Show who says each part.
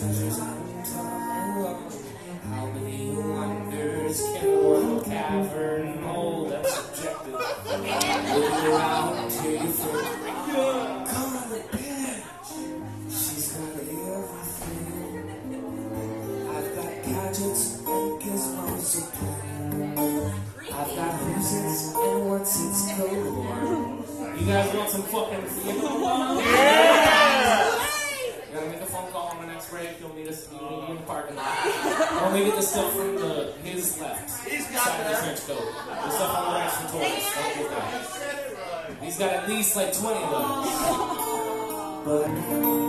Speaker 1: treasures untold. How many wonders can one cavern hold? That's subjective. Look around till you feel come on, she's got everything. I've got gadgets and gizmos to play. I've got who's it's and what's its code. You guys want some fucking yeah! You gotta make a phone call on my next break. You'll meet us in the parking lot. Or we get the stuff from his left. He's got side of the trench coat. The stuff on the right from Taurus. Don't get that. He's got at least like 20 of them. But